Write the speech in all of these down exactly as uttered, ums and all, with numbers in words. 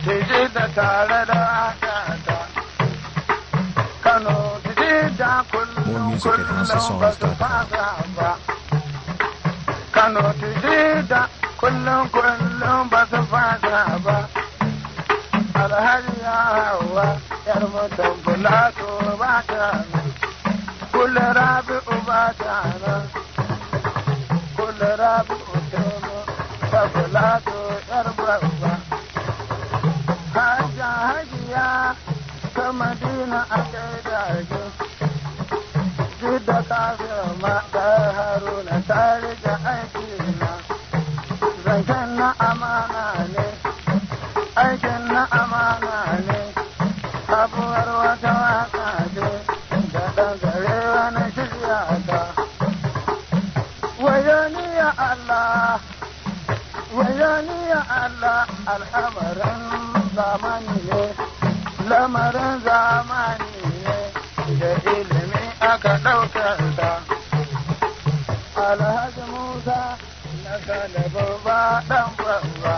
tije da tare da ta Kano tije da kullum kullum ba su fasa ba Kano tije da kullum kullum ba su fasa ba Alhaji ya hawa yar mutum Bulato ba ta nan Kula Rabi'u ba ta nan Kula Rabi'u temo ta Bulato yar babba Hajja hajiya ta Madina a gaida ji Jidda kafin ma da Haruna ta rike aiki na Zancen na amana ne aikin na amana ne sabuwar wata waka ce da ɗan gare wani shirya ta wayani ya Allah wayani ya Allah al'amarin zamani ne lamarin zamani ne da ilimi aka ɗaukar ta Alhaji Musa na Sale babba ɗan babba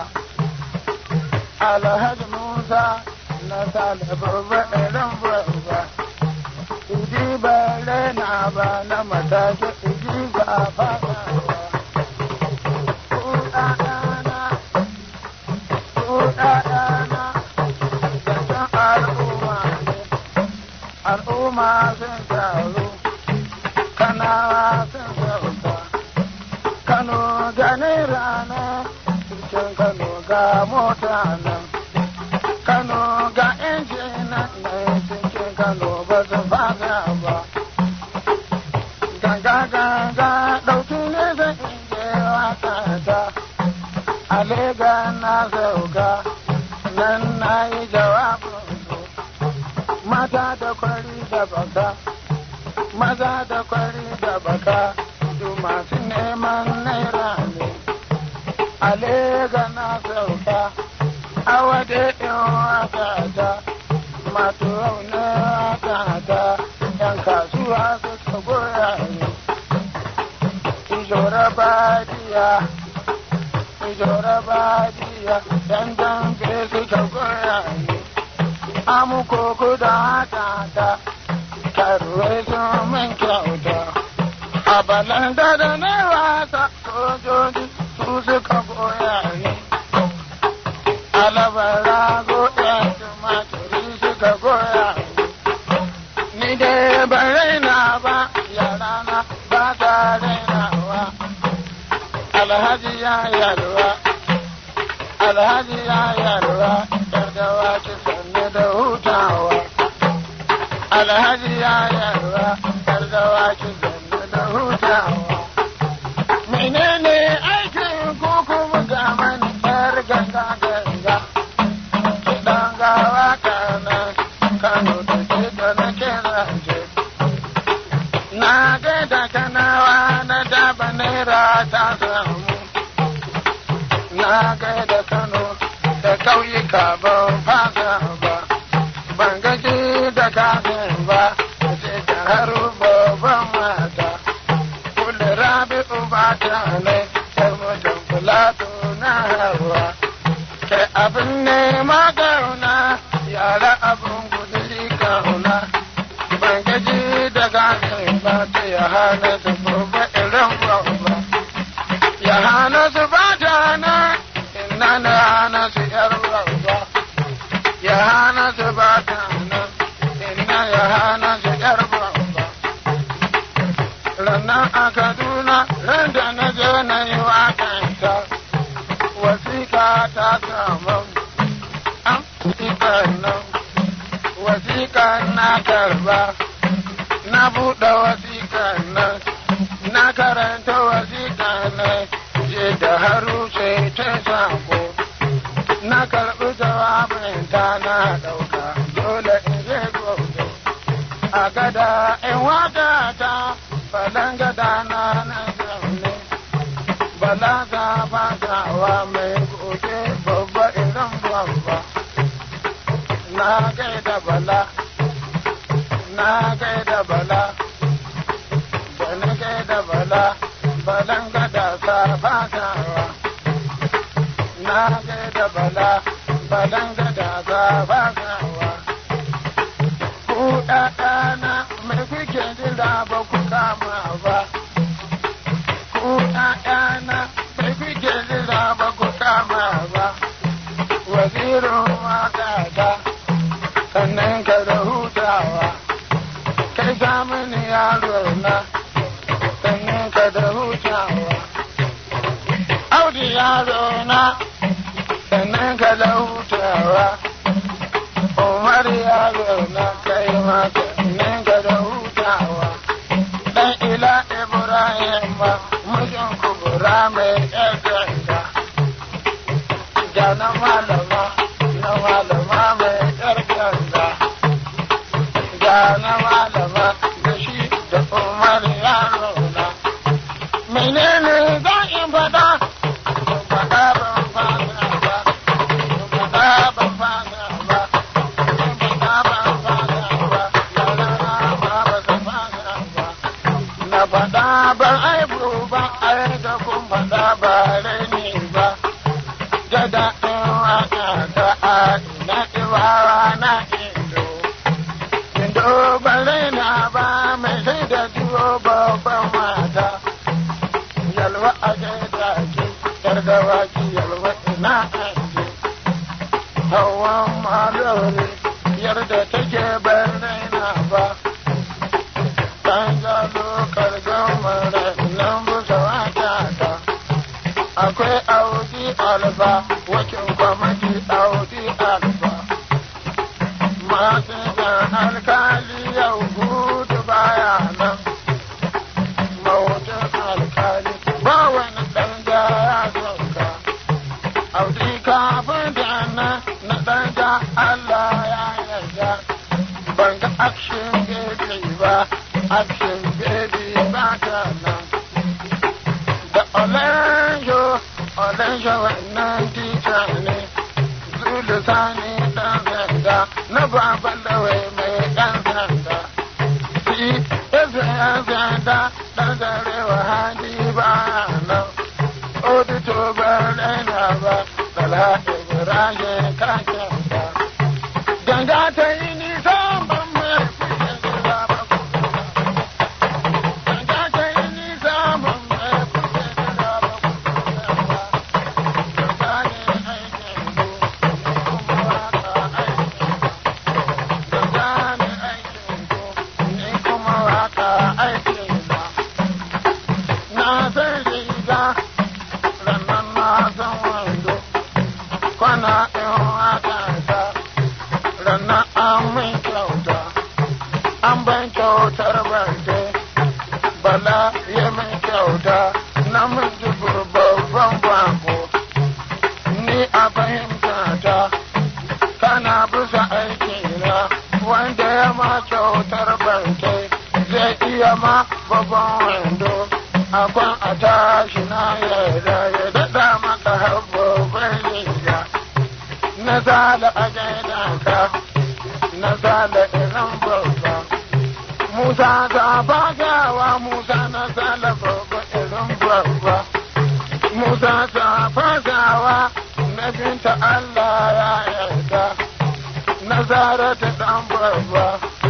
Alhaji Musa na Sale babba ɗan babba Iji ba raina ba na mataki iji ba fata ba Ku ɗaɗana, ku ɗaɗana da san al'umma ne Al'umma sun taru, Kanawa sun sauka Kano gane rana cikin Kano ga mota nan Kano ga injina na cikin Kano ba su fasa ba ganga ganga ɗauki ne da inje waka ta alega na sauka nan na yi jawabin su mata da kwari da baka maza da kwari da baka su masu neman naira ne alega na sauka awade in waka ta masu rauna waka ta yan kasuwa suka goya ne ijora badiya ijora badiya yan dambe suka goya ne amukoko da haka ta karuwai sun min kyauta a balanda da na wasa sojoji su suka goya ne alabara go ɗan tumaturi suka goya ni dai ban raina ba yarana ba ta rainawa alhaji ya yarwa alhaji ya yarwa yardawa ki sanne da hutawa alhaji ya yarwa yardawa ki sanne da hutawa menene aikin ko kuma ga mani yar ganga ganga kiɗan gawa kana Kano da ke da na kiranje na gaida Kanawa na daba naira ta samu na gaida Kano da ƙauyuka ban fasa ba ban gaji da kafin ba sai da haru babban mata kula Rabi'u ba ta ne ta mutum Bulato na hawa kai abin ne magauna yara abin guduri kauna ban gaji da gafin ba ta ya hana su babba irin babba ya hana su ba ta na inna na hana su yar babba ya hana su ba ta na inna ya hana su yar babba rannan a Kaduna ran da na je na yi wakanta wasiƙa ta samu an wasiƙar nan wasiƙar na karba na buɗe wasiƙar nan na karanta wasiƙar nan je da harshe ta sako na karɓi jawabin ta na ɗauka dole in je gobe a gada in waka ta falan gada na na zaune bala ta fatawa mai goge babba irin babba na gaida bala na gaida bala da na gaida bala balan gada ta fatawa na gaida bala balanga da zafafawa. Ku ɗaɗana mai kuke jira ba ku kama ba. Ku ɗaɗana mai kuke jira ba ku kama ba. Wazirin waka ta sannan ka da hutawa. Kai zamani yaro na sannan ka da hutawa. Audi yaro na sannan ka da hutawa. Umar yaro na kai ma sannan ka da hutawa. Dan ila Ibrahim ma mijin kubura mai ƙarƙarƙa. Ja na malama na malama mai ƙarƙarƙa. Ja na malama da shi da Umar yaro na. Menene za in faɗa? Faɗa ban fada ba. Faɗa ban fada ba. Faɗa ban fada ba. Lalana ma ba ta fada ba. Na faɗa ban aibu ba. Ai da kun faɗa ba raini ba. Da daɗin waka ta na iwawa na indo. Indo ba raina ba mai sai da tuwo babban mata. Yalwa a gaida ki, yar dawaki yalwa ina aiki. Hawan malori, yarda take ban raina ba. Dan jalo kargan mara nan busa wata ta. Akwai audi alba, wakin kwamati audi alba. Masu jan alkali yau hudu baya nan. Mawucin alkali ba wani ɗan ja ya sauka. Audi kafin da na na ɗan ja Allah ya yarda. Ban ga action baby ba, action baby ba ta nan. Da Olenjo, Olenjo wannan tita ne. Zulu sani ɗan sanda, na baban lawai mai ɗan sanda. Si, eze ɗan sanda, ɗan zarewa hali ba nan. Odito ba raina ba, Bala Ibrahim kakin ba. Ganga ta yi nisan ban mai kuke jira ba ku. Ganga ta yi nisan ban mai kuke jira ba ku. Ganga ne aikin ku, ni kuma waka aikin ku. Ganga ne aikin ku, ni kuma waka aikin ku. Na san riga, rannan na san wando. Kwana in waka ta, rannan an min kyauta. An ban kyautar bante, Bala ya min kyauta. Na min jibir babban bako. Ni a fahimta ta, kana bisa aikina. Wanda ya ma kyautar bante, zai iya ma babban wando. Akwan a tashi na yarda ya daɗa maka habbobin riga. Na zala a gaida ka, na zala irin babba. Musa ta fagawa, Musa na zala babba irin babba. Musa ta fagawa, na binta Allah ya yarda. Na zara ta ɗan babba.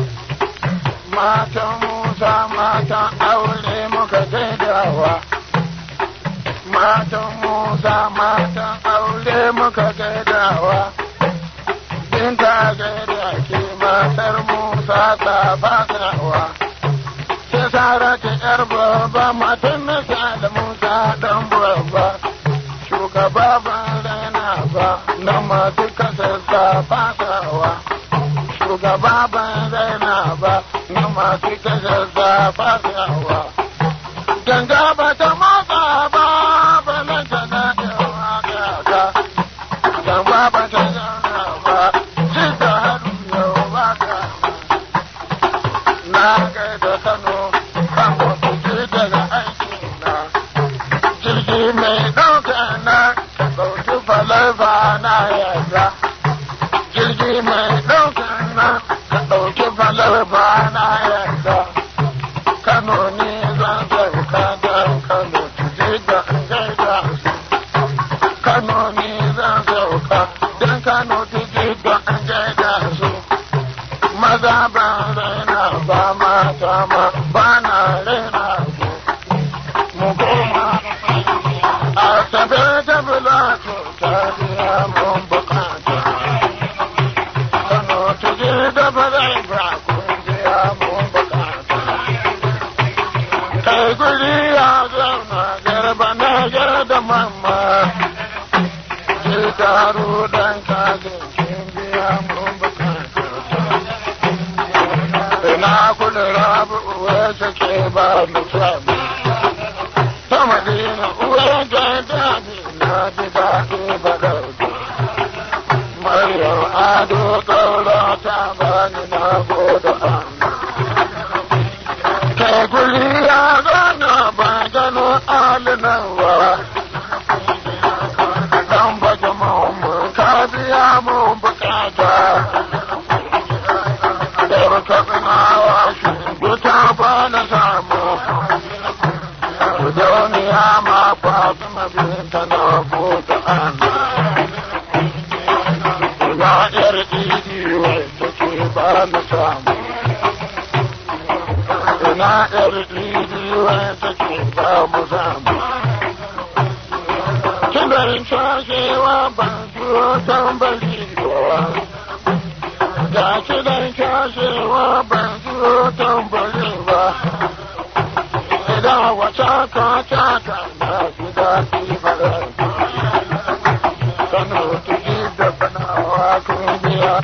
Matan Musa matan aure muka gaidawa. Matan Musa matan aure muka gaidawa. Binta gaida ke matar Musa ta fagawa. Sai Saratu yar babba matan nasa da Musa dan babba. Shugaba ban raina ba na masu kasar fagawa. Shugaba ban raina ba na masu kasar fagawa. Ganga ba ta motsa ba, balanta na yawa gaga. Ganga ba ta zauna ba, shi da hannu yau ba ka. Na gaida Kano, kan kwafi daga aiki na. Jirgi mai ɗauka na, ka ɗauki falaifa na yarda. Jirgi mai ɗauka na, ka ɗauki falaifa na yarda. Kano ne zan sauka don Kano tuje da gaida su. Kano ne zan sauka don Kano da an gaida su maza ban raina ba mata ma ba na raina ku mu koma a tabe da bulatu ta biya mun bukata Kano ta je da bazai ba kun biya mun bukata kai guri ya zauna garba na garda mamma ke taro dan kagin kin biya mun bukata ina kula rabu uwa take ba mu samu ta madina uwa ga dadi na ji daɗi ba dauki maryam ado kaura ta bani na gode kai guri ya gana ba gano alinawa dan baje mu ka biya mu bukata dar ka tsinawa shi guta ba na samu duniya ma fatima binta na gode ga yar idi wai take ba na samu ina yar idi wai take ba mu samu kidarin shashewa ban tuwo tambari ba ga kidarin shashewa ban tuwo tambari ba idan wata ka taka na fi daɗi fara Kano tuki da banawa kun biya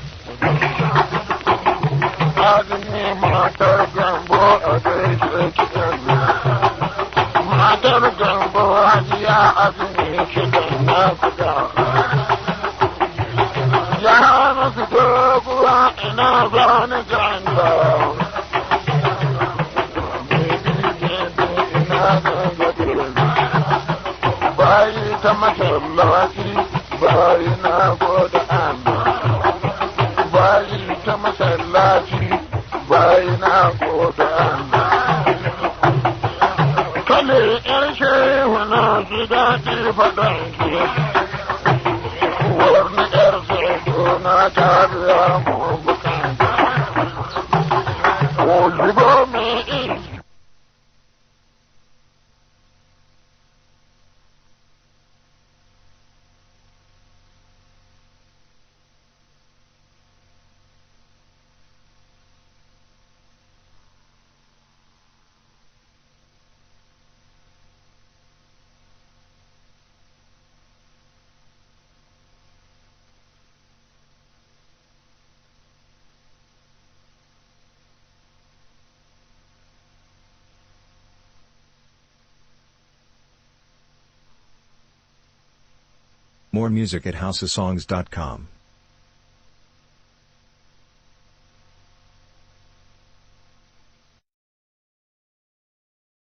azumi matar gambo a gaishe kiɗan matar gambo hajiya azumi kiɗan na kuda ya hana su doguwa ina gane ganda bayi ta masallaci bayi na gode Allah bayi ta masallaci bayi na gode Allah kale yar shehu na ji daɗi faɗan ki wani yar shehu na ta biya mu bukata oligo mai More music at house of songs dot com.